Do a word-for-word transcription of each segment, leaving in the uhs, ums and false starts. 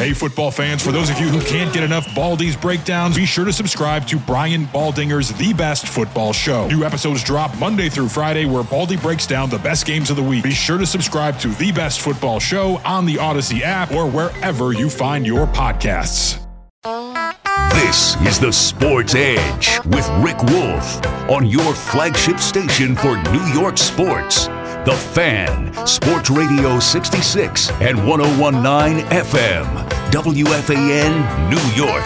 Hey, football fans, for those of you who can't get enough Baldy's breakdowns, be sure to subscribe to Brian Baldinger's The Best Football Show. New episodes drop Monday through Friday where Baldy breaks down the best games of the week. Be sure to subscribe to The Best Football Show on the Odyssey app or wherever you find your podcasts. This is the Sports Edge with Rick Wolf on your flagship station for New York sports. The Fan, Sports Radio sixty-six and one oh one point nine F M, W F A N, New York.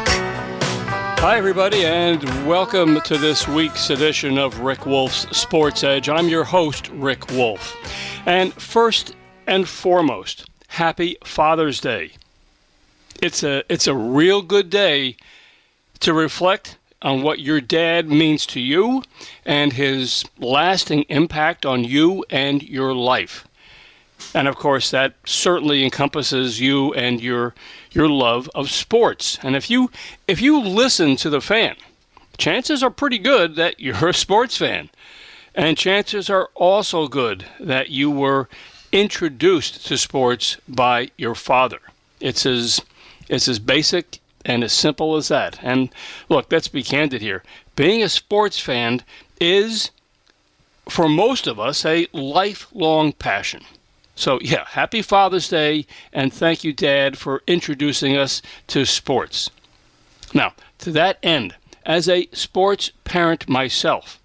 Hi, everybody, and welcome to this week's edition of Rick Wolf's Sports Edge. I'm your host, Rick Wolf. And first and foremost, happy Father's Day. It's a, it's a real good day to reflect on what your dad means to you and his lasting impact on you and your life. And of course, that certainly encompasses you and your your love of sports. And if you if you listen to the fan, chances are pretty good that you're a sports fan. And chances are also good that you were introduced to sports by your father. It's as it's as basic and as simple as that. And look, let's be candid here. Being a sports fan is, for most of us, a lifelong passion. So, yeah, happy Father's Day, and thank you, Dad, for introducing us to sports. Now, to that end, as a sports parent myself,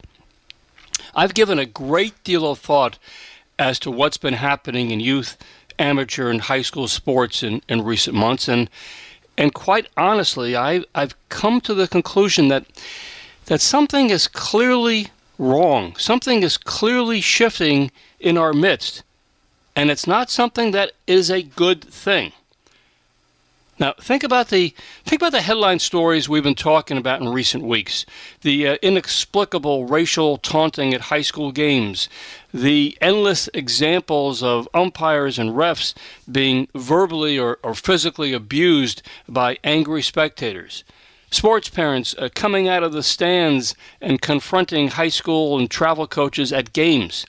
I've given a great deal of thought as to what's been happening in youth, amateur, and high school sports in, in recent months, and And quite honestly, I, I've come to the conclusion that that something is clearly wrong. Something is clearly shifting in our midst. And it's not something that is a good thing. Now, think about the think about the headline stories we've been talking about in recent weeks. The uh, inexplicable racial taunting at high school games. The endless examples of umpires and refs being verbally or, or physically abused by angry spectators. Sports parents uh, coming out of the stands and confronting high school and travel coaches at games.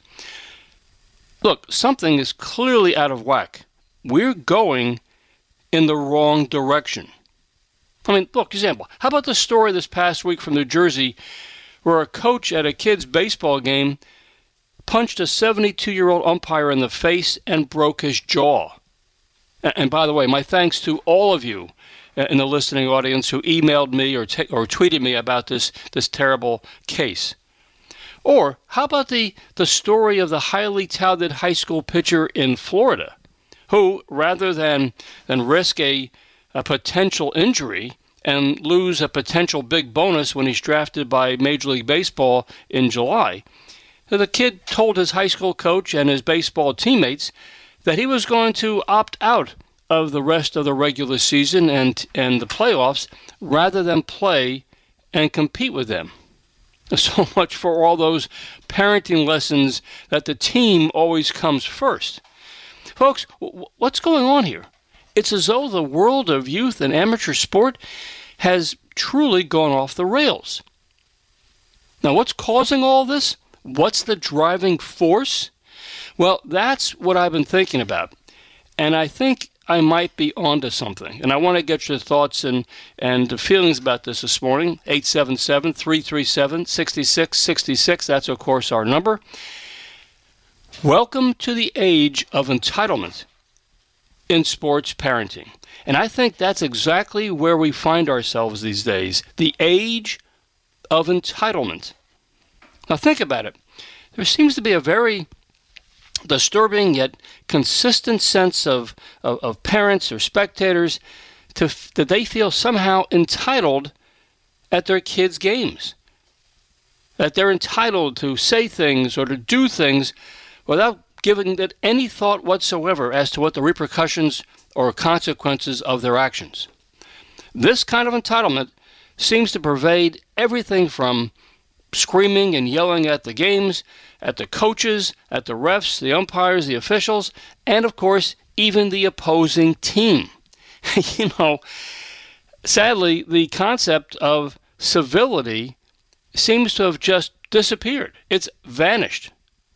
Look, something is clearly out of whack. We're going in the wrong direction. I mean, look, example. How about the story this past week from New Jersey where a coach at a kid's baseball game punched a seventy-two-year-old umpire in the face and broke his jaw? And by the way, my thanks to all of you in the listening audience who emailed me or t- or tweeted me about this, this terrible case. Or how about the, the story of the highly touted high school pitcher in Florida who, rather than, than risk a, a potential injury and lose a potential big bonus when he's drafted by Major League Baseball in July, the kid told his high school coach and his baseball teammates that he was going to opt out of the rest of the regular season and, and the playoffs rather than play and compete with them. So much for all those parenting lessons that the team always comes first. Folks, w- what's going on here? It's as though the world of youth and amateur sport has truly gone off the rails. Now, what's causing all this? What's the driving force? Well, that's what I've been thinking about. And I think I might be onto something. And I want to get your thoughts and, and feelings about this this morning. eight seven seven, three three seven, six six six six. That's, of course, our number. Welcome to the age of entitlement in sports parenting. And I think that's exactly where we find ourselves these days. The age of entitlement. Now think about it. There seems to be a very disturbing yet consistent sense of, of, of parents or spectators to, that they feel somehow entitled at their kids' games. That they're entitled to say things or to do things without giving it any thought whatsoever as to what the repercussions or consequences of their actions. This kind of entitlement seems to pervade everything from screaming and yelling at the games, at the coaches, at the refs, the umpires, the officials, and of course, even the opposing team. You know, sadly, the concept of civility seems to have just disappeared. It's vanished.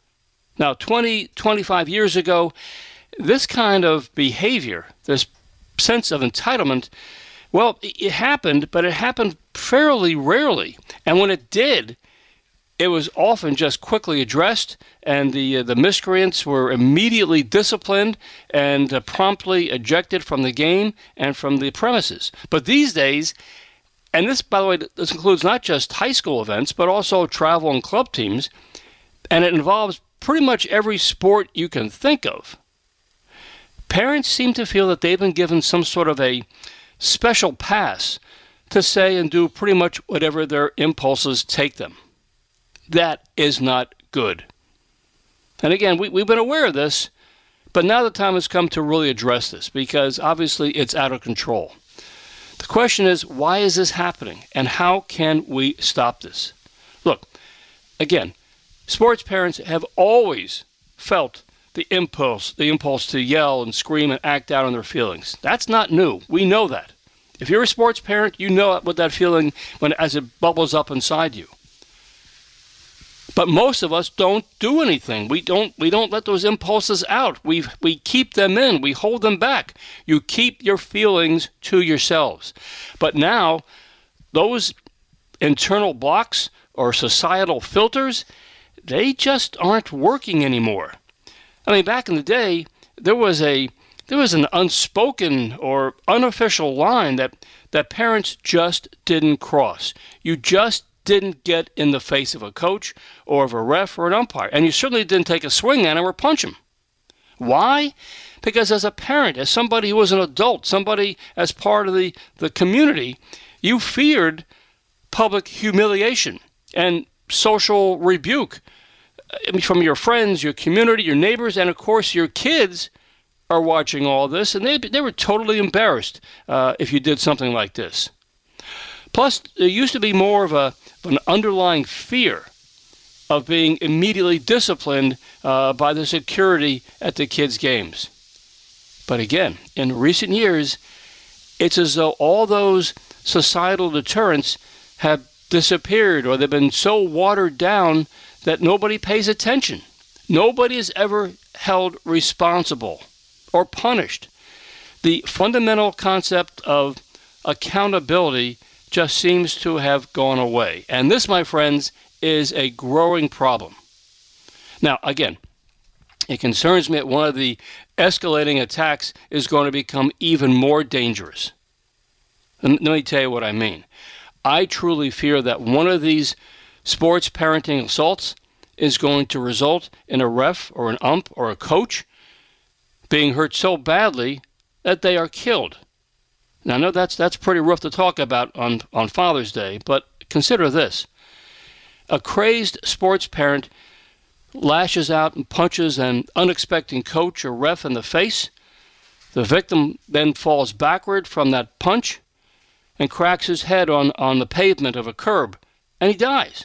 Now, twenty, twenty-five years ago, this kind of behavior, this sense of entitlement, well, it happened, but it happened fairly rarely. And when it did, it was often just quickly addressed, and the uh, the miscreants were immediately disciplined and uh, promptly ejected from the game and from the premises. But these days, and this, by the way, this includes not just high school events, but also travel and club teams, and it involves pretty much every sport you can think of. Parents seem to feel that they've been given some sort of a special pass to say and do pretty much whatever their impulses take them. That is not good. And again, we, we've been aware of this, but now the time has come to really address this, because obviously it's out of control. The question is, why is this happening, and how can we stop this? Look, again, sports parents have always felt the impulse, the impulse to yell and scream and act out on their feelings. That's not new. We know that. If you're a sports parent, you know what that feeling when as it bubbles up inside you. But most of us don't do anything. We don't we don't let those impulses out. We we keep them in. We hold them back. You keep your feelings to yourselves. But now, those internal blocks or societal filters, they just aren't working anymore. I mean, back in the day, there was a there was an unspoken or unofficial line that, that parents just didn't cross. You just didn't get in the face of a coach or of a ref or an umpire. And you certainly didn't take a swing at him or punch him. Why? Because as a parent, as somebody who was an adult, somebody as part of the, the community, you feared public humiliation and social rebuke. I mean, from your friends, your community, your neighbors, and of course your kids are watching all this, and they they were totally embarrassed uh, if you did something like this. Plus, there used to be more of, a, of an underlying fear of being immediately disciplined uh, by the security at the kids' games. But again, in recent years, it's as though all those societal deterrents have disappeared, or they've been so watered down that nobody pays attention. Nobody is ever held responsible or punished. The fundamental concept of accountability just seems to have gone away. And this, my friends, is a growing problem. Now, again, it concerns me that one of the escalating attacks is going to become even more dangerous. And let me tell you what I mean. I truly fear that one of these sports parenting assaults is going to result in a ref or an ump or a coach being hurt so badly that they are killed. Now, I know that's that's pretty rough to talk about on, on Father's Day, but consider this. A crazed sports parent lashes out and punches an unexpecting coach or ref in the face. The victim then falls backward from that punch and cracks his head on, on the pavement of a curb, and he dies.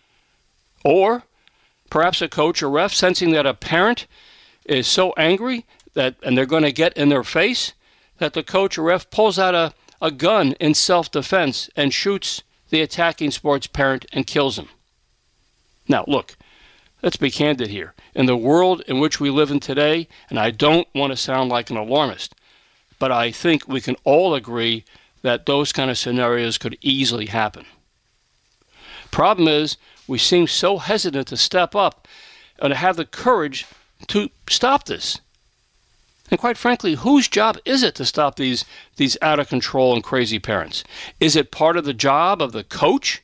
Or perhaps a coach or ref, sensing that a parent is so angry that and they're going to get in their face, that the coach or ref pulls out a, a gun in self-defense and shoots the attacking sports parent and kills him. Now, look, let's be candid here. In the world in which we live in today, and I don't want to sound like an alarmist, but I think we can all agree that those kind of scenarios could easily happen. Problem is, we seem so hesitant to step up and to have the courage to stop this. And quite frankly, whose job is it to stop these, these out-of-control and crazy parents? Is it part of the job of the coach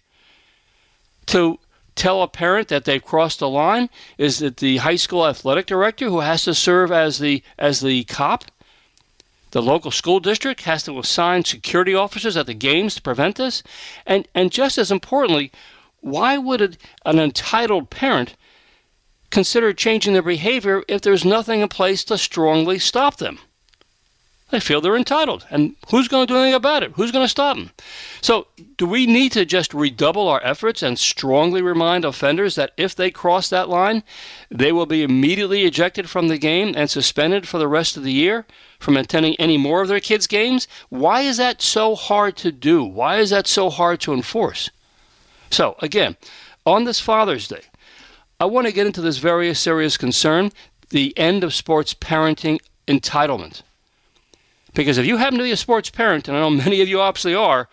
to tell a parent that they've crossed the line? Is it the high school athletic director who has to serve as the as the cop? The local school district has to assign security officers at the games to prevent this? And and just as importantly, why would it, an entitled parent consider changing their behavior if there's nothing in place to strongly stop them? They feel they're entitled. And who's going to do anything about it? Who's going to stop them? So do we need to just redouble our efforts and strongly remind offenders that if they cross that line, they will be immediately ejected from the game and suspended for the rest of the year from attending any more of their kids' games? Why is that so hard to do? Why is that so hard to enforce? So, again, on this Father's Day, I want to get into this very serious concern, the end of sports parenting entitlement. Because if you happen to be a sports parent, and I know many of you obviously are,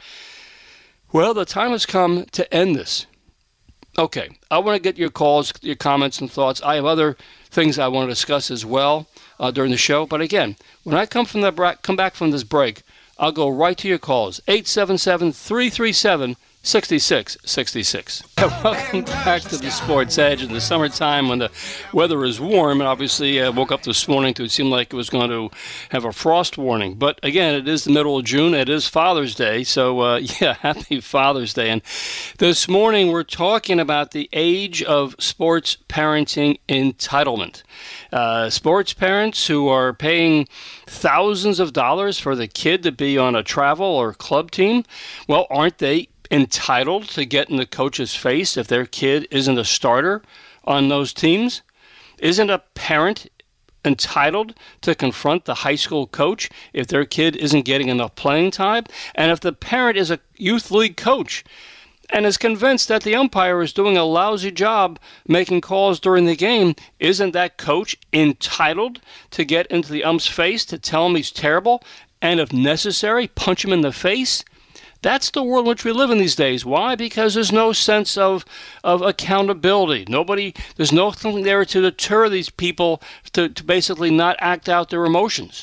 well, the time has come to end this. Okay, I want to get your calls, your comments, and thoughts. I have other things I want to discuss as well uh, during the show. But again, when I come from the bra- come back from this break, I'll go right to your calls. eight seven seven, three three seven, six six six six. Welcome back to the Sports Edge in the summertime when the weather is warm. And obviously, I woke up this morning to it seemed like it was going to have a frost warning. But again, it is the middle of June. It is Father's Day. So, uh, yeah, happy Father's Day. And this morning, we're talking about the age of sports parenting entitlement. Uh, sports parents who are paying thousands of dollars for the kid to be on a travel or club team, well, aren't they entitled to get in the coach's face if their kid isn't a starter on those teams? Isn't a parent entitled to confront the high school coach if their kid isn't getting enough playing time? And if the parent is a youth league coach and is convinced that the umpire is doing a lousy job making calls during the game, isn't that coach entitled to get into the ump's face to tell him he's terrible and, if necessary, punch him in the face? That's the world in which we live in these days. Why? Because there's no sense of, of accountability. Nobody, there's nothing there to deter these people to, to basically not act out their emotions.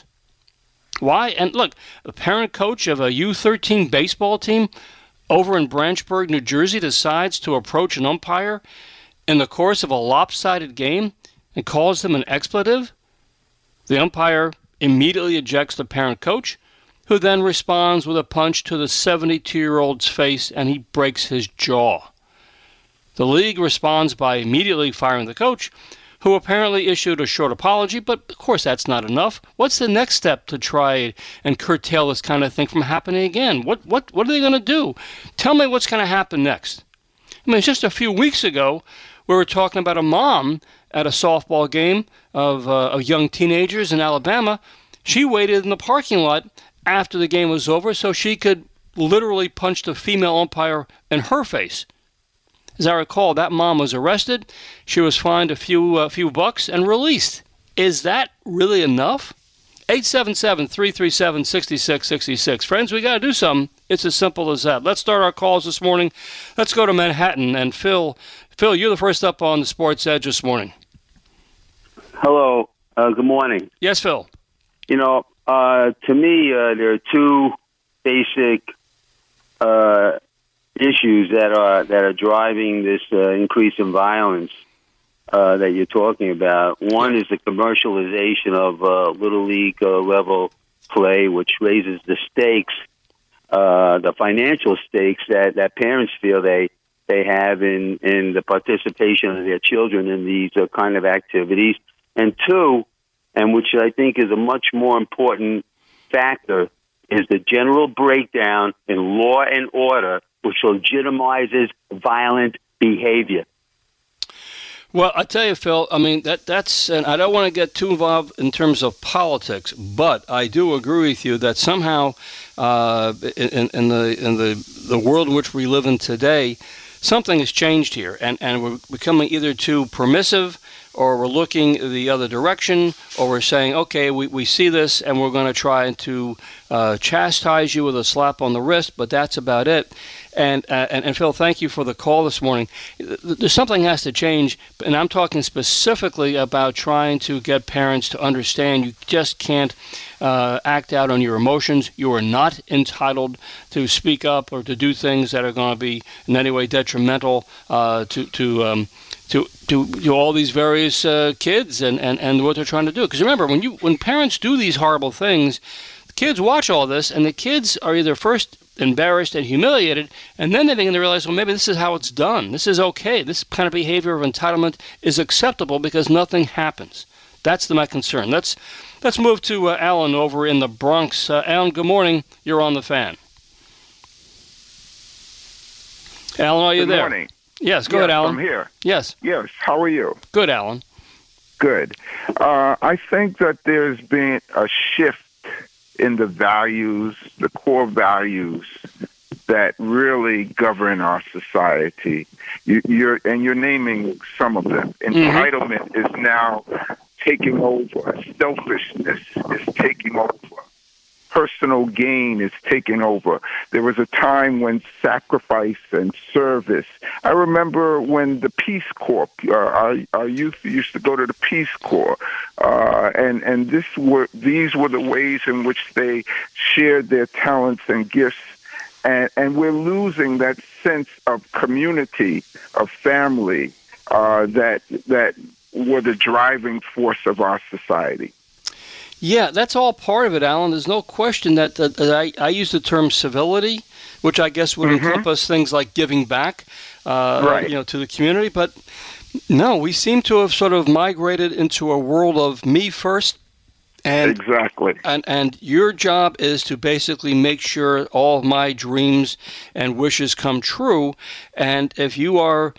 Why? And look, the parent coach of a U thirteen baseball team over in Branchburg, New Jersey, decides to approach an umpire in the course of a lopsided game and calls them an expletive. The umpire immediately ejects the parent coach, who then responds with a punch to the seventy-two-year-old's face, and he breaks his jaw. The league responds by immediately firing the coach, who apparently issued a short apology, but of course that's not enough. What's the next step to try and curtail this kind of thing from happening again? What what what are they going to do? Tell me what's going to happen next. I mean, just a few weeks ago, we were talking about a mom at a softball game of, uh, of young teenagers in Alabama. She waited in the parking lot after the game was over so she could literally punch the female umpire in her face. As I recall, that mom was arrested. She was fined a few uh, few bucks and released. Is that really enough? eight seven seven, three three seven, six six six six. Friends, we got to do something. It's as simple as that. Let's start our calls this morning. Let's go to Manhattan. And Phil, Phil, you're the first up on the Sports Edge this morning. Hello. Uh, good morning. Yes, Phil. You know, Uh, to me, uh, there are two basic uh, issues that are that are driving this uh, increase in violence uh, that you're talking about. One is the commercialization of uh, little league uh, level play, which raises the stakes, uh, the financial stakes that, that parents feel they they have in, in the participation of their children in these uh, kind of activities. And two, and which I think is a much more important factor, is the general breakdown in law and order, which legitimizes violent behavior. Well, I tell you, Phil, I mean, that that's, and I don't want to get too involved in terms of politics, but I do agree with you that somehow uh, in, in the in the, the world in which we live in today, something has changed here, and, and we're becoming either too permissive, or we're looking the other direction, or we're saying, okay, we, we see this, and we're going to try to uh, chastise you with a slap on the wrist, but that's about it. And, uh, and and Phil, thank you for the call this morning. There's something has to change, and I'm talking specifically about trying to get parents to understand you just can't uh, act out on your emotions. You are not entitled to speak up or to do things that are going to be in any way detrimental uh, to to um, to to to all these various uh, kids and, and, and what they're trying to do. Because remember, when you when parents do these horrible things, the kids watch all this, and the kids are either first embarrassed and humiliated, and then they begin to realize, well, maybe this is how it's done. This is okay. This kind of behavior of entitlement is acceptable because nothing happens. That's the, my concern. Let's let's move to uh, Alan over in the Bronx. Uh, Alan, good morning. You're on the fan. Alan, are you good there? Good morning. Yes, go yes, ahead, Alan. I'm here. Yes. Yes, how are you? Good, Alan. Good. Uh, I think that there's been a shift in the values, the core values that really govern our society. You, you're and you're naming some of them. Entitlement mm-hmm. is now taking over. Selfishness is taking over. personal gain is taking over. There was a time when sacrifice and service. I remember when the Peace Corps, uh, our, our youth used to go to the Peace Corps, uh, and and this were these were the ways in which they shared their talents and gifts. And, and we're losing that sense of community, of family, uh, that that were the driving force of our society. Yeah, that's all part of it, Alan. There's no question that, that, that I, I use the term civility, which I guess would mm-hmm. encompass things like giving back, uh, right. you know, to the community. But no, we seem to have sort of migrated into a world of me first. And, exactly. And, and your job is to basically make sure all of my dreams and wishes come true. And if you are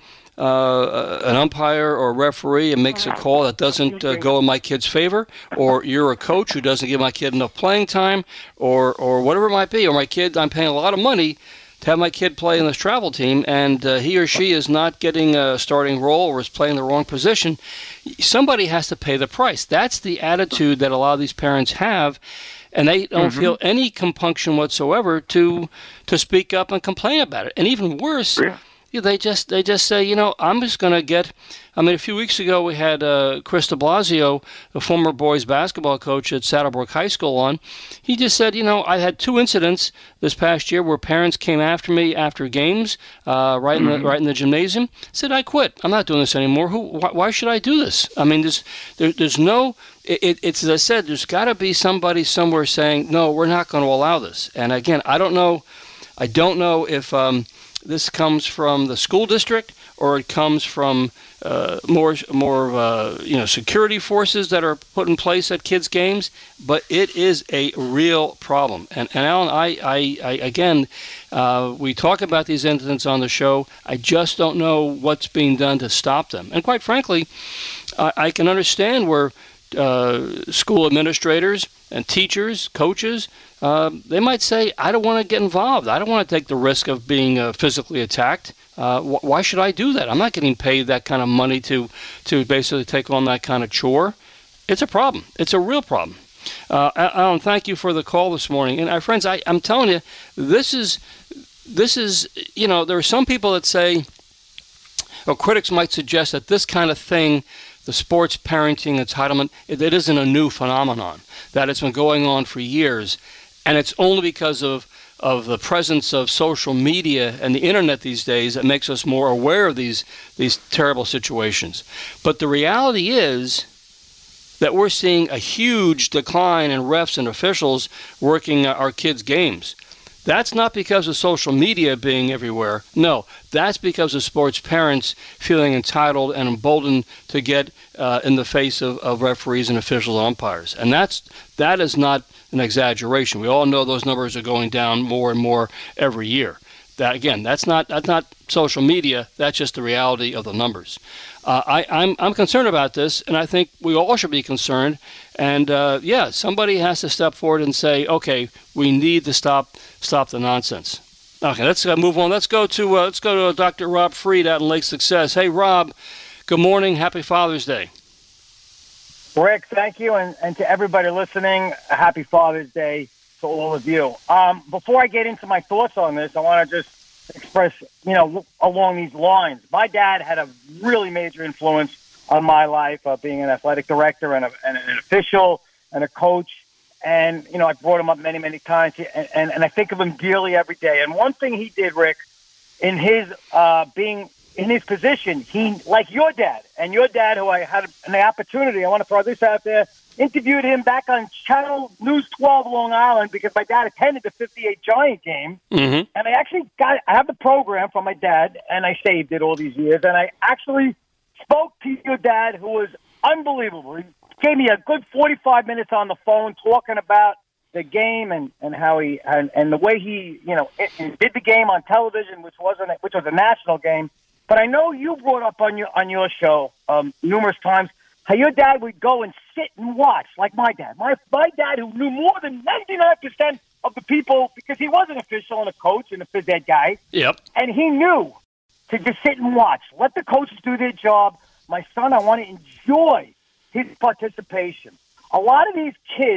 uh, an umpire or a referee and makes a call that doesn't uh, go in my kid's favor, or you're a coach who doesn't give my kid enough playing time, or, or whatever it might be, or my kid, I'm paying a lot of money to have my kid play in this travel team, and uh, he or she is not getting a starting role or is playing the wrong position, somebody has to pay the price. That's the attitude that a lot of these parents have, and they don't mm-hmm. feel any compunction whatsoever to to speak up and complain about it. And even worse, yeah. you know, they just they just say, you know, I'm just going to get. I mean, a few weeks ago we had uh, Chris de Blasio, the former boys basketball coach at Saddlebrook High School, on. He just said, you know, I had two incidents this past year where parents came after me after games, uh, right mm-hmm. in the right in the gymnasium. Said, I quit. I'm not doing this anymore. Who? Why, why should I do this? I mean, there's there, there's no. It, it's as I said. There's got to be somebody somewhere saying, no, we're not going to allow this. And again, I don't know. I don't know if um, this comes from the school district or it comes from uh, more more uh, you know security forces that are put in place at kids' games, but it is a real problem. And, and Alan, I, I, I again, uh, we talk about these incidents on the show. I just don't know what's being done to stop them. And quite frankly, I, I can understand where uh, school administrators and teachers, coaches, uh, they might say, I don't want to get involved. I don't want to take the risk of being uh, physically attacked. Uh, wh- why should I do that? I'm not getting paid that kind of money to, to basically take on that kind of chore. It's a problem. It's a real problem. Uh, Alan, thank you for the call this morning. And our friends, I, I'm telling you, this is, this is, you know, there are some people that say, or critics might suggest that this kind of thing, the sports parenting entitlement, it, it isn't a new phenomenon, that it's been going on for years. And it's only because of, of the presence of social media and the internet these days that makes us more aware of these, these terrible situations. But the reality is that we're seeing a huge decline in refs and officials working our kids' games. That's not because of social media being everywhere. No, that's because of sports parents feeling entitled and emboldened to get uh, in the face of, of referees and officials and umpires. And that's that is not an exaggeration. We all know those numbers are going down more and more every year. That again, that's not that's not social media. That's just the reality of the numbers. Uh, I, I'm I'm concerned about this, and I think we all should be concerned. And uh, yeah, somebody has to step forward and say, okay, we need to stop stop the nonsense. Okay, let's uh, move on. Let's go to uh, let's go to Doctor Rob Freed out in Lake Success. Hey, Rob, good morning. Happy Father's Day. Rick, thank you, and, and to everybody listening, a happy Father's Day to all of you. Um, before I get into my thoughts on this, I want to just express, you know, along these lines. My dad had a really major influence on my life, uh, being an athletic director and, a, and an official and a coach. And, you know, I brought him up many, many times, and, and, and I think of him dearly every day. And one thing he did, Rick, in his uh, being in his position, he, like your dad, and your dad, who I had an opportunity, I want to throw this out there, interviewed him back on Channel News twelve Long Island because my dad attended the fifty-eight Giant game. Mm-hmm. And I actually got, I have the program from my dad, and I saved it all these years. And I actually spoke to your dad, who was unbelievable. He gave me a good forty-five minutes on the phone talking about the game and, and how he, and, and the way he, you know, it, it did the game on television, which wasn't, which was a national game. But I know you brought up on your, on your show um, numerous times how your dad would go and sit and watch, like my dad. My my dad, who knew more than ninety-nine percent of the people, because he was an official and a coach and a phys ed guy. Yep. And he knew to just sit and watch. Let the coaches do their job. My son, I want to enjoy his participation. A lot of these kids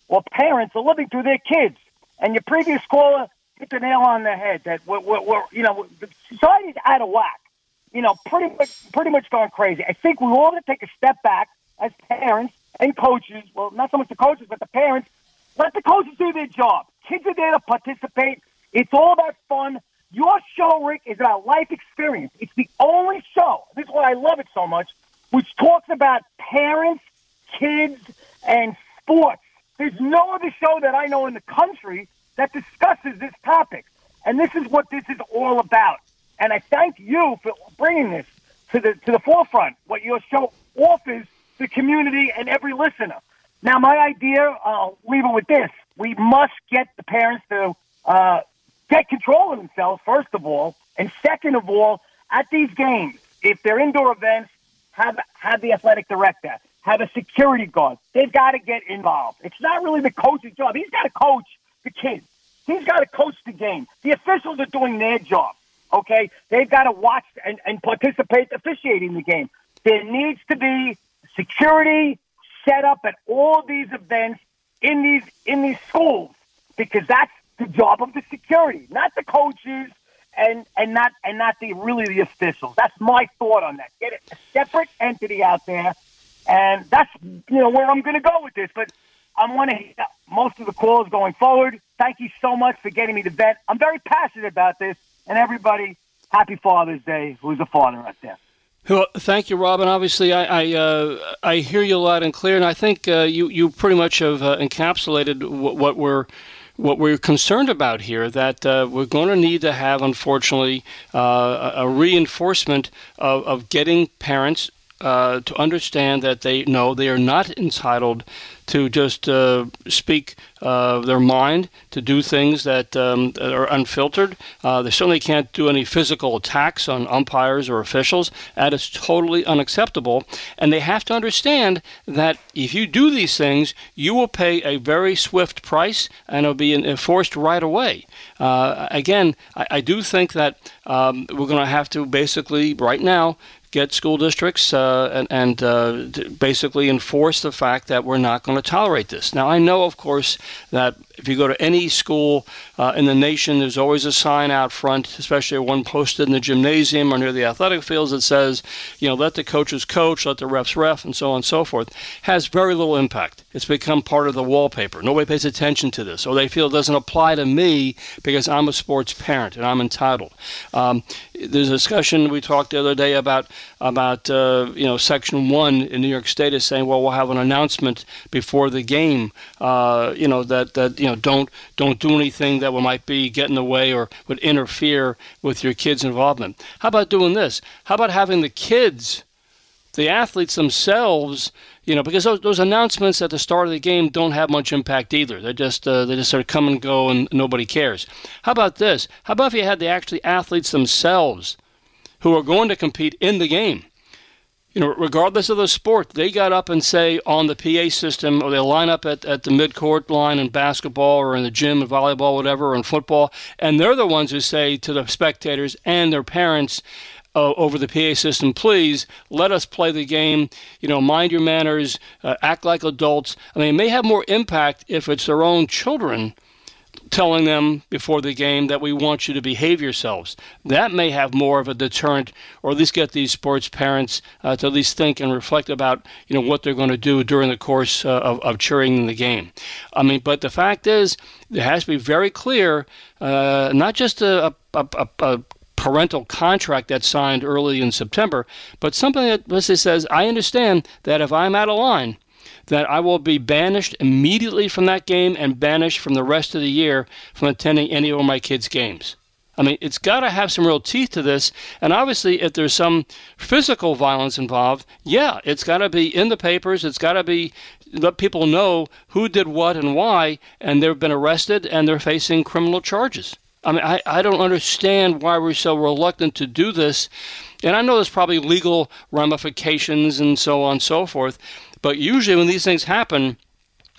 or parents are living through their kids. And your previous caller hit the nail on the head that we're, we're, we're you know, the society's out of whack. You know, pretty much, pretty much going crazy. I think we all have to take a step back as parents and coaches. Well, not so much the coaches, but the parents. Let the coaches do their job. Kids are there to participate. It's all about fun. Your show, Rick, is about life experience. It's the only show, this is why I love it so much, which talks about parents, kids, and sports. There's no other show that I know in the country that discusses this topic. And this is what this is all about. And I thank you for bringing this to the to the forefront, what your show offers the community and every listener. Now, my idea, I'll leave it with this. We must get the parents to uh, get control of themselves, first of all. And second of all, at these games, if they're indoor events, have, have the athletic director, have a security guard. They've got to get involved. It's not really the coach's job. He's got to coach the kids. He's got to coach the game. The officials are doing their job, okay? They've got to watch and, and participate officiating the game. There needs to be security set up at all these events in these in these schools, because that's the job of the security, not the coaches and and not and not the really the officials. That's my thought on that. Get a separate entity out there, and that's you know where I'm going to go with this. But I want to hear most of the calls going forward. Thank you so much for getting me to vent. I'm very passionate about this, and everybody, happy Father's Day. Who's a father out there? Well, thank you, Robin. Obviously, I I, uh, I hear you loud and clear, and I think uh, you you pretty much have uh, encapsulated what, what we're what we're concerned about here. That uh, we're going to need to have, unfortunately, uh, a reinforcement of, of getting parents uh, to understand that they know they are not entitled to just uh, speak uh, their mind, to do things that, um, that are unfiltered. Uh, they certainly can't do any physical attacks on umpires or officials. That is totally unacceptable. And they have to understand that if you do these things, you will pay a very swift price, and it'll be enforced right away. Uh, again, I, I do think that um, we're going to have to basically, right now, get school districts uh, and, and uh, basically enforce the fact that we're not going to tolerate this. Now, I know, of course, that if you go to any school uh, in the nation, there's always a sign out front, especially one posted in the gymnasium or near the athletic fields that says, you know, let the coaches coach, let the refs ref, and so on and so forth. Has very little impact. It's become part of the wallpaper. Nobody pays attention to this, or they feel it doesn't apply to me because I'm a sports parent and I'm entitled. Um, there's a discussion we talked the other day about about uh, you know Section One in New York State is saying, well, we'll have an announcement before the game, uh, you know that that you know don't don't do anything that might be get in the way or would interfere with your kids' involvement. How about doing this? How about having the kids, the athletes themselves, you know, because those, those announcements at the start of the game don't have much impact either. They just uh, they just sort of come and go and nobody cares. How about this? How about if you had the actually athletes themselves who are going to compete in the game? You know, regardless of the sport, they got up and say on the P A system, or they line up at, at the midcourt line in basketball or in the gym in volleyball, whatever, or in football, and they're the ones who say to the spectators and their parents, Uh, over the P A system, please let us play the game, you know, mind your manners, uh, act like adults. I mean, it may have more impact if it's their own children telling them before the game that we want you to behave yourselves. That may have more of a deterrent, or at least get these sports parents uh, to at least think and reflect about, you know, what they're going to do during the course uh, of, of cheering in the game. I mean, but the fact is, there has to be very clear, uh, not just a, a, a, a parental contract that's signed early in September, but something that basically says, I understand that if I'm out of line, that I will be banished immediately from that game and banished from the rest of the year from attending any of my kids' games. I mean, it's got to have some real teeth to this. And obviously, if there's some physical violence involved, yeah, it's got to be in the papers. It's got to be let people know who did what and why, and they've been arrested and they're facing criminal charges. I mean, I, I don't understand why we're so reluctant to do this. And I know there's probably legal ramifications and so on and so forth. But usually when these things happen,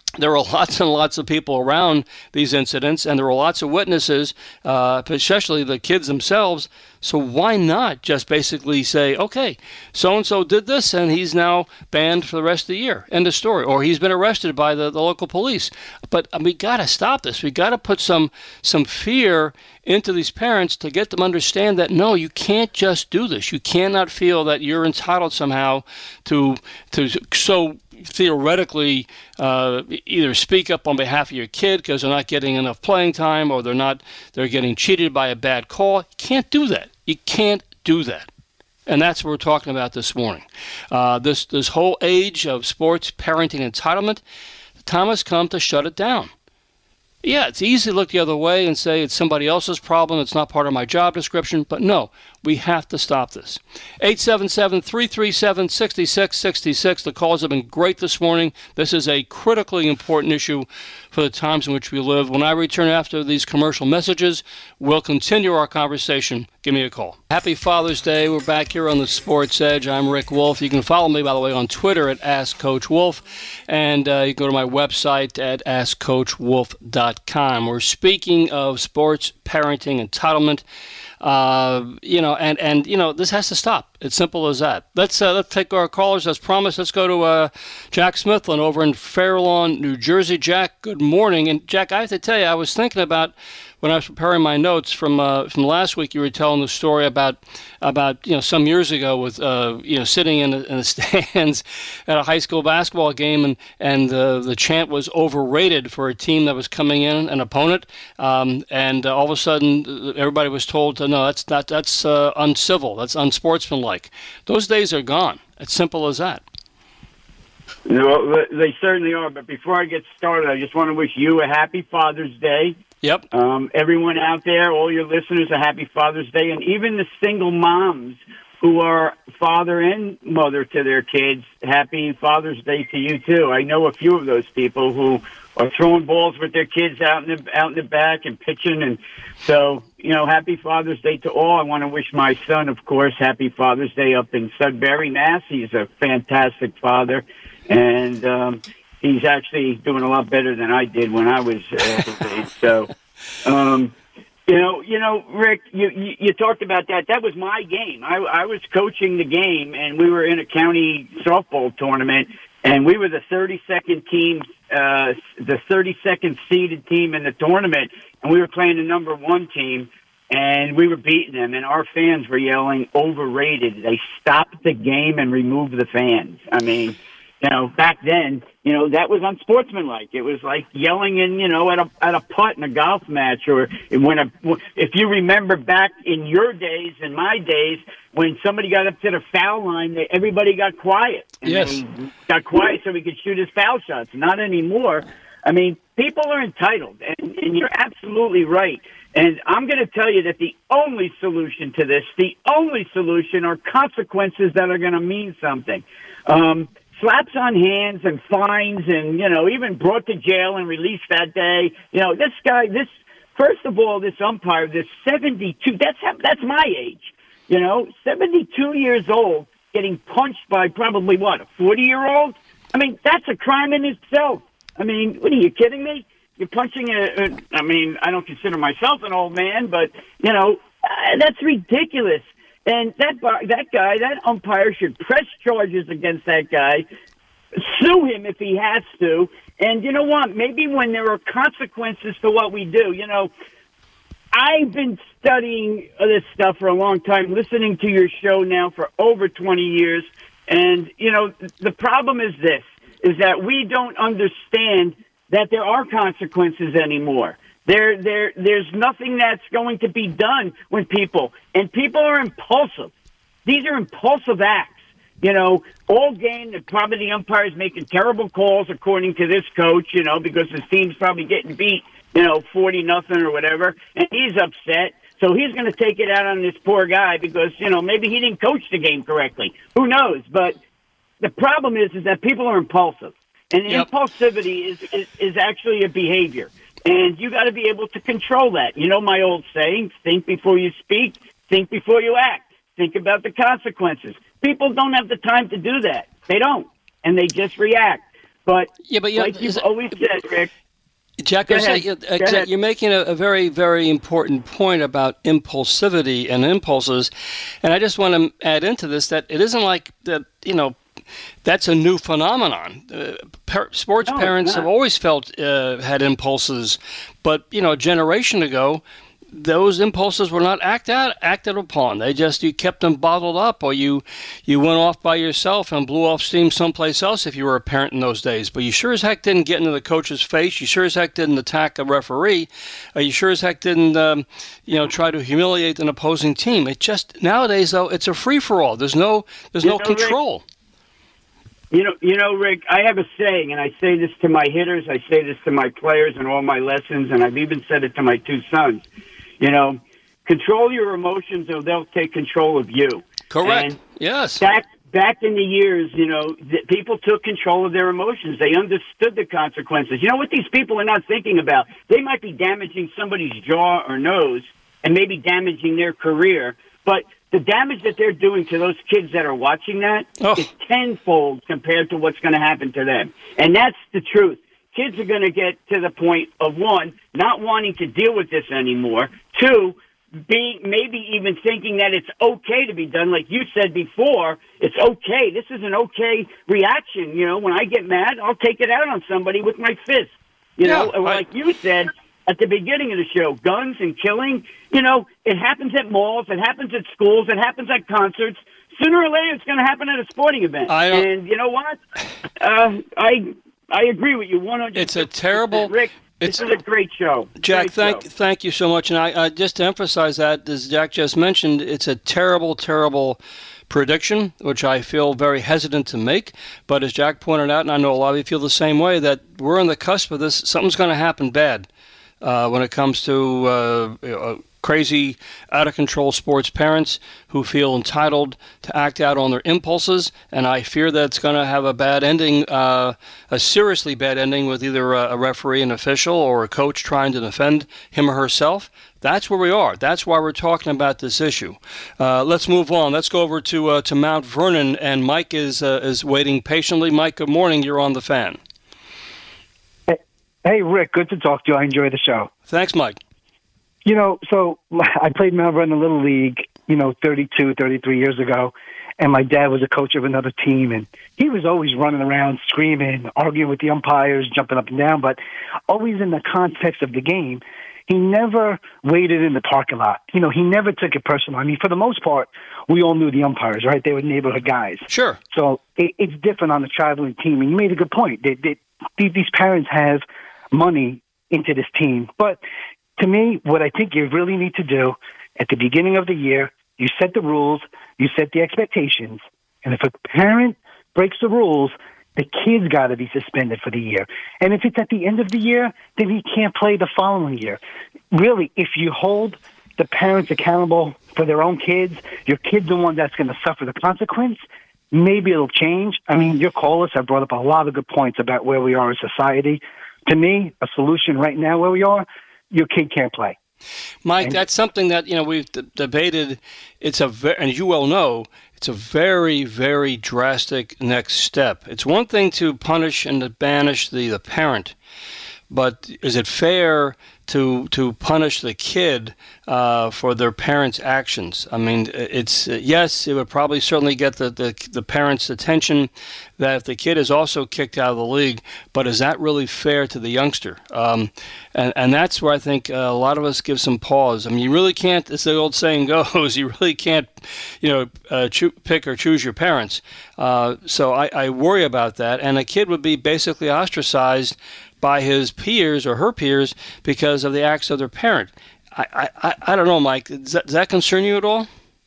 there were lots and lots of people around these incidents, and there were lots of witnesses, uh, especially the kids themselves. So why not just basically say, okay, so-and-so did this, and he's now banned for the rest of the year. End of story. Or he's been arrested by the, the local police. But uh, we got to stop this. We got to put some some fear into these parents to get them to understand that, no, you can't just do this. You cannot feel that you're entitled somehow to to so theoretically uh, either speak up on behalf of your kid because they're not getting enough playing time, or they're not they're getting cheated by a bad call. You can't do that. You can't do that. And that's what we're talking about this morning. Uh, this this whole age of sports parenting entitlement, the time has come to shut it down. Yeah, it's easy to look the other way and say it's somebody else's problem, it's not part of my job description, but no, we have to stop this. eight seven seven, three three seven, six six six six. The calls have been great this morning. This is a critically important issue for the times in which we live. When I return after these commercial messages, we'll continue our conversation. Give me a call. Happy Father's Day. We're back here on the Sports Edge. I'm Rick Wolf. You can follow me, by the way, on Twitter at Ask Coach Wolf, and uh, you can go to my website at ask coach wolf dot com. We're speaking of sports parenting entitlement. Uh, you know, and, and, you know, this has to stop. It's simple as that. Let's, uh, let's take our callers as promised. Let's go to uh, Jack Smithlin over in Fair Lawn, New Jersey. Jack, good morning. And, Jack, I have to tell you, I was thinking about when I was preparing my notes from uh, from last week. You were telling the story about about you know some years ago with uh, you know sitting in the, in the stands at a high school basketball game, and and uh, the chant was overrated for a team that was coming in, an opponent, um, and uh, all of a sudden everybody was told to no, that's not that's uh, uncivil, that's unsportsmanlike. Those days are gone. It's simple as that. No, they certainly are. But before I get started, I just want to wish you a happy Father's Day. Yep. Um, everyone out there, all your listeners, a happy Father's Day. And even the single moms who are father and mother to their kids, happy Father's Day to you, too. I know a few of those people who are throwing balls with their kids out in the, out in the back and pitching. And so, you know, happy Father's Day to all. I want to wish my son, of course, happy Father's Day up in Sudbury, Mass. He's a fantastic father. And um, he's actually doing a lot better than I did when I was uh, his age. So, um, you know, you know, Rick, you, you, you talked about that. That was my game. I, I was coaching the game, and we were in a county softball tournament, and we were the thirty-second team, uh, the thirty-second seeded team in the tournament, and we were playing the number one team, and we were beating them, and our fans were yelling, overrated. They stopped the game and removed the fans. I mean... You know, back then, you know, that was unsportsmanlike. It was like yelling in, you know, at a at a putt in a golf match, or when a if you remember back in your days and my days when somebody got up to the foul line, they, everybody got quiet. And yes, they got quiet so we could shoot his foul shots. Not anymore. I mean, people are entitled, and, and you're absolutely right. And I'm going to tell you that the only solution to this, the only solution, are consequences that are going to mean something. Um, Slaps on hands and fines and, you know, even brought to jail and released that day. You know, this guy, this, first of all, this umpire, this seventy-two, that's that's my age, you know, seventy-two years old, getting punched by probably, what, a forty-year-old? I mean, that's a crime in itself. I mean, what, are you kidding me? You're punching a, a I mean, I don't consider myself an old man, but, you know, uh, that's ridiculous. And that that guy, that umpire, should press charges against that guy, sue him if he has to. And you know what? Maybe when there are consequences to what we do, you know, I've been studying this stuff for a long time, listening to your show now for over twenty years. And, you know, the problem is this, is that we don't understand that there are consequences anymore. There, there, there's nothing that's going to be done when people, and people are impulsive. These are impulsive acts. You know, all game, the, probably the umpire's making terrible calls, according to this coach, you know, because his team's probably getting beat, you know, forty nothing or whatever, and he's upset. So he's going to take it out on this poor guy because, you know, maybe he didn't coach the game correctly. Who knows? But the problem is, is that people are impulsive. And yep. impulsivity is, is, is actually a behavior. And you got to be able to control that. You know my old saying, think before you speak, think before you act. Think about the consequences. People don't have the time to do that. They don't. And they just react. But, yeah, but you like know, you've it, always said, Rick. Jack, Go you're, ahead. saying, Go ahead. you're making a, a very, very important point about impulsivity and impulses. And I just want to add into this that it isn't like that, you know, that's a new phenomenon. Uh, par- sports No, it's parents not. have always felt uh, had impulses. But, you know, a generation ago, those impulses were not act out, acted upon. They just, you kept them bottled up, or you you went off by yourself and blew off steam someplace else if you were a parent in those days. But you sure as heck didn't get into the coach's face. You sure as heck didn't attack a referee. Uh, you sure as heck didn't, um, you know, try to humiliate an opposing team. It just, nowadays, though, it's a free-for-all. There's no, there's You no know, Rick, control. You know, you know, Rick, I have a saying, and I say this to my hitters, I say this to my players in all my lessons, and I've even said it to my two sons. You know, control your emotions or they'll take control of you. Correct. And yes. Back, back in the years, you know, th- people took control of their emotions. They understood the consequences. You know what these people are not thinking about? They might be damaging somebody's jaw or nose and maybe damaging their career, but the damage that they're doing to those kids that are watching that Oh. is tenfold compared to what's going to happen to them. And that's the truth. Kids are going to get to the point of, one, not wanting to deal with this anymore, two, being maybe even thinking that it's okay to be done. Like you said before, it's okay. This is an okay reaction. You know, when I get mad, I'll take it out on somebody with my fist. You Yeah, know, and I- like you said at the beginning of the show, guns and killing, you know, it happens at malls, it happens at schools, it happens at concerts. Sooner or later, it's going to happen at a sporting event. I don't- And you know what? Uh, I I agree with you one hundred percent. It's a terrible- Rick, it's- this is a great show. Jack, Great thank show. thank you so much. And I, I just to emphasize that, as Jack just mentioned, it's a terrible, terrible prediction, which I feel very hesitant to make. But as Jack pointed out, and I know a lot of you feel the same way, that we're on the cusp of this. Something's going to happen bad uh, when it comes to uh, you know, crazy, out-of-control sports parents who feel entitled to act out on their impulses, and I fear that it's going to have a bad ending, uh, a seriously bad ending with either a, a referee, an official, or a coach trying to defend him or herself. That's where we are. That's why we're talking about this issue. Uh, let's move on. Let's go over to uh, to Mount Vernon, and Mike is uh, is waiting patiently. Mike, good morning. You're on the Fan. Hey, Rick, good to talk to you. I enjoy the show. Thanks, Mike. You know, so I played Mount Vernon Little League, you know, thirty-two, thirty-three years ago, and my dad was a coach of another team, and he was always running around, screaming, arguing with the umpires, jumping up and down, but always in the context of the game. He never waited in the parking lot. You know, he never took it personal. I mean, for the most part, we all knew the umpires, right? They were neighborhood guys. Sure. So it, it's different on the traveling team, and you made a good point. They, they, these parents have money into this team, but to me, what I think you really need to do at the beginning of the year, you set the rules, you set the expectations, and if a parent breaks the rules, the kid's got to be suspended for the year. And if it's at the end of the year, then he can't play the following year. Really, if you hold the parents accountable for their own kids, your kid's the one that's going to suffer the consequence, maybe it'll change. I mean, your callers have brought up a lot of good points about where we are as society. To me, a solution right now where we are, your kid can't play. Mike, And- that's something that, you know, we've d- debated. It's a ve- and you well know, it's a very, very drastic next step. It's one thing to punish and to banish the, the parent, but is it fair to to punish the kid uh, for their parents' actions? I mean, it's uh, yes, it would probably certainly get the, the the parents' attention that if the kid is also kicked out of the league, but is that really fair to the youngster? Um, and and that's where I think uh, a lot of us give some pause. I mean, you really can't, as the old saying goes, you really can't, you know, uh, choo- pick or choose your parents. Uh, so I, I worry about that, and a kid would be basically ostracized by his peers or her peers because of the acts of their parent. I I, I don't know, Mike. Does that, does that concern you at all?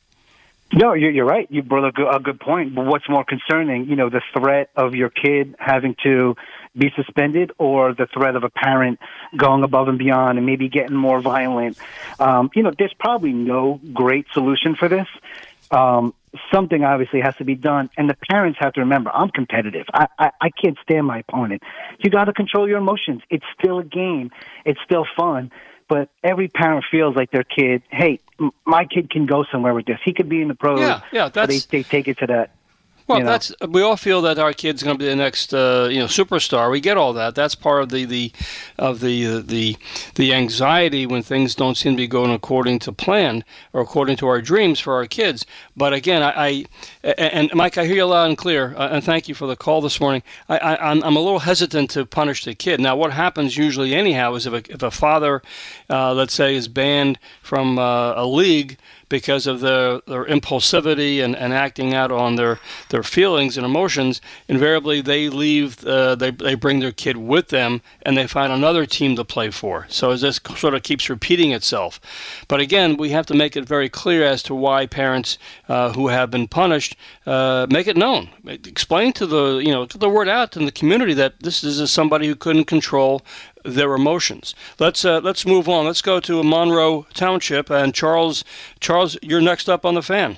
No, you're, you're right. You brought a good, a good point. But what's more concerning, you know, the threat of your kid having to be suspended or the threat of a parent going above and beyond and maybe getting more violent. Um, you know, there's probably no great solution for this. Um, something obviously has to be done, and the parents have to remember, I'm competitive. I, I, I can't stand my opponent. You got to control your emotions. It's still a game. It's still fun. But every parent feels like their kid, hey, m- my kid can go somewhere with this. He could be in the pros. Yeah, yeah, So they, that's- they take it to that. Well, you know? that's we all feel that our kid's going to be the next, uh, you know, superstar. We get all that. That's part of the the of the uh, the the anxiety when things don't seem to be going according to plan or according to our dreams for our kids. But again, I, I and Mike, I hear you loud and clear, uh, and thank you for the call this morning. I, I, I'm I'm a little hesitant to punish the kid. Now, what happens usually anyhow is if a if a father, uh, let's say, is banned from uh, a league because of their, their impulsivity and, and acting out on their, their feelings and emotions, invariably they leave, uh, they, they bring their kid with them and they find another team to play for. So this sort of keeps repeating itself. But again, we have to make it very clear as to why parents uh, who have been punished, uh, make it known. Explain to the, you know, to the word out in the community that this is somebody who couldn't control their emotions. Let's uh, let's move on. Let's go to Monroe Township and Charles. Charles, you're next up on the Fan.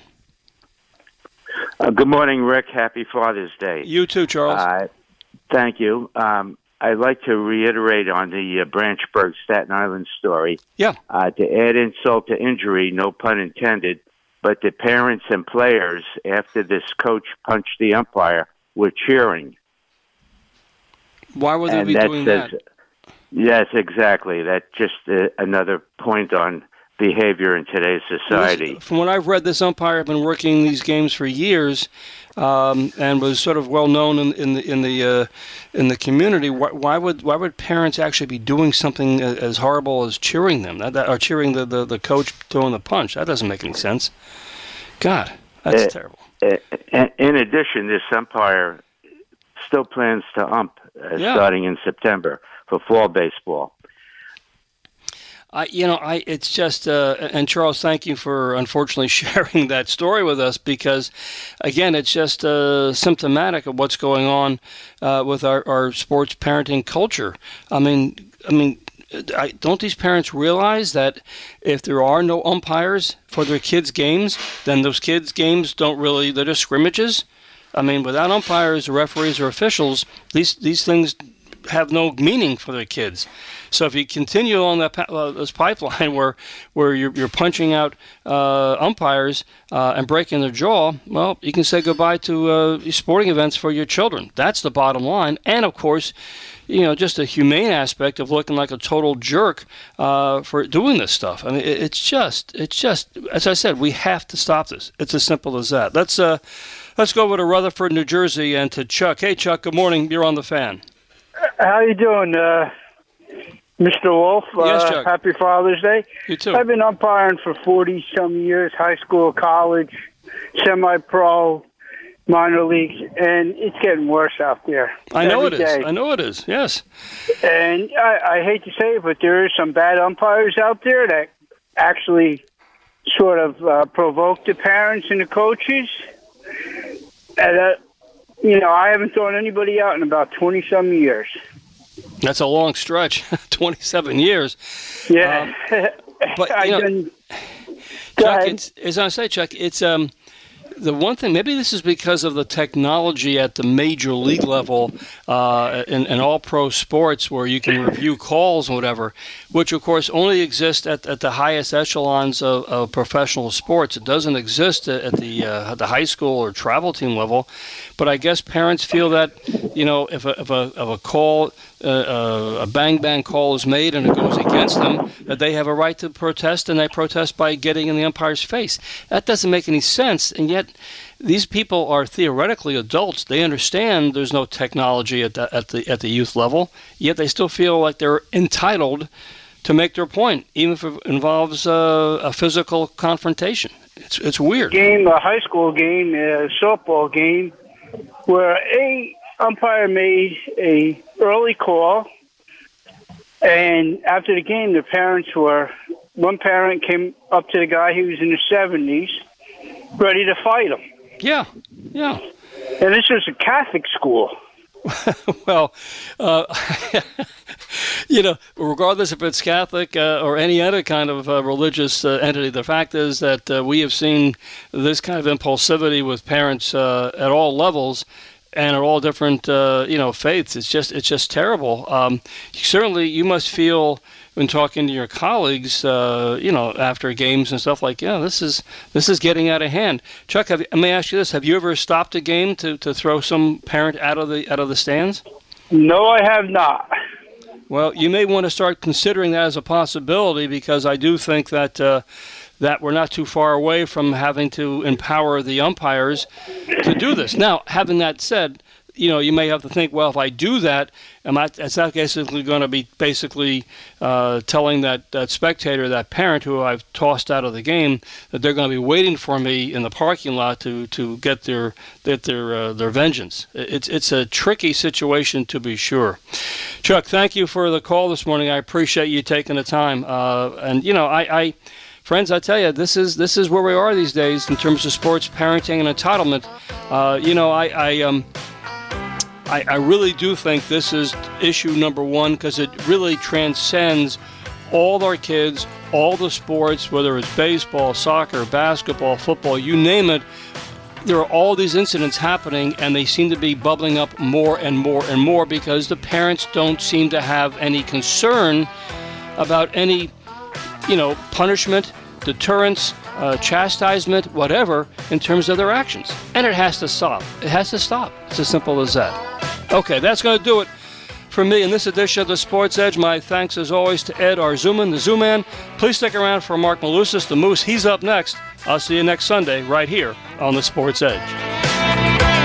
Uh, good morning, Rick. Happy Father's Day. You too, Charles. Uh, thank you. Um, I'd like to reiterate on the uh, Branchburg Staten Island story. Yeah. Uh, to add insult to injury, no pun intended, but the parents and players, after this coach punched the umpire, were cheering. Why would they and be that doing says, that? Yes, exactly. That's just uh, another point on behavior in today's society. From what I've read, this umpire has been working these games for years, um, and was sort of well known in, in the in the uh, in the community. Why, why would why would parents actually be doing something as horrible as cheering them, that, that, or cheering the, the, the coach throwing the punch? That doesn't make any sense. God, that's uh, terrible. Uh, in addition, this umpire still plans to ump uh, yeah. starting in September for fall baseball. I, you know, I it's just uh, and Charles, thank you for unfortunately sharing that story with us, because, again, it's just uh, symptomatic of what's going on uh, with our, our sports parenting culture. I mean, I mean, I, don't these parents realize that if there are no umpires for their kids' games, then those kids' games don't really, they're just scrimmages? I mean, without umpires or referees or officials, these these things have no meaning for their kids. So if you continue along that uh, this pipeline where where you're, you're punching out uh, umpires uh, and breaking their jaw, well, you can say goodbye to uh, sporting events for your children. That's the bottom line. And, of course, you know, just a humane aspect of looking like a total jerk uh, for doing this stuff. I mean, it, it's just, it's just, as I said, we have to stop this. It's as simple as that. Let's uh, let's go over to Rutherford, New Jersey, and to Chuck. Hey, Chuck. Good morning. You're on the Fan. How you doing, uh, Mister Wolf? Yes, uh, Chuck. Happy Father's Day. You too. I've been umpiring for forty-some years, high school, college, semi-pro, minor leagues, and it's getting worse out there. I know every it is. day. I know it is, yes. And I, I hate to say it, but there are some bad umpires out there that actually sort of uh, provoke the parents and the coaches. And, uh, you know, I haven't thrown anybody out in about twenty-some years. That's a long stretch, twenty-seven years. Yeah. Um, but, you know, been, Chuck, it's, as I say, Chuck, it's um, the one thing, maybe this is because of the technology at the major league level uh, in, in all pro sports where you can review calls and whatever, which, of course, only exists at, at the highest echelons of, of professional sports. It doesn't exist at the uh, at the high school or travel team level. But I guess parents feel that, you know, if a, if a, if a call, uh, a bang-bang call is made and it goes against them, that they have a right to protest, and they protest by getting in the umpire's face. That doesn't make any sense, and yet these people are theoretically adults. They understand there's no technology at the, at the, at the youth level, yet they still feel like they're entitled to make their point, even if it involves uh, a physical confrontation. It's, it's weird. Game, a high school game, a softball game, where a umpire made a early call, and after the game, the parents were, one parent came up to the guy, he was in his seventies, ready to fight him. Yeah, yeah. And this was a Catholic school. Well, uh, you know, regardless if it's Catholic uh, or any other kind of uh, religious uh, entity, the fact is that uh, we have seen this kind of impulsivity with parents uh, at all levels. and are all different, uh, you know, faiths. It's just it's just terrible. Um, certainly, you must feel when talking to your colleagues, uh, you know, after games and stuff like, yeah, this is this is getting out of hand. Chuck, have, let me ask you this: have you ever stopped a game to, to throw some parent out of the out of the stands? No, I have not. Well, you may want to start considering that as a possibility, because I do think that uh, that we're not too far away from having to empower the umpires to do this. Now, having that said, you know, you may have to think, well, if I do that, am I, is that basically going to be basically uh, telling that, that spectator, that parent who I've tossed out of the game, that they're going to be waiting for me in the parking lot to, to get their get their uh, their vengeance? It's it's a tricky situation, to be sure. Chuck, thank you for the call this morning. I appreciate you taking the time. Uh, and you know, I. I Friends, I tell you, this is this is where we are these days in terms of sports parenting and entitlement. Uh, you know, I I, um, I I really do think this is issue number one, because it really transcends all our kids, all the sports, whether it's baseball, soccer, basketball, football, you name it. There are all these incidents happening, and they seem to be bubbling up more and more and more because the parents don't seem to have any concern about any, you know, punishment, deterrence, uh, chastisement, whatever, in terms of their actions. And it has to stop. It has to stop. It's as simple as that. Okay, that's going to do it for me in this edition of the Sports Edge. My thanks, as always, to Ed Arzuman, the Zoo Man. Please stick around for Mark Malusis, the Moose. He's up next. I'll see you next Sunday right here on the Sports Edge.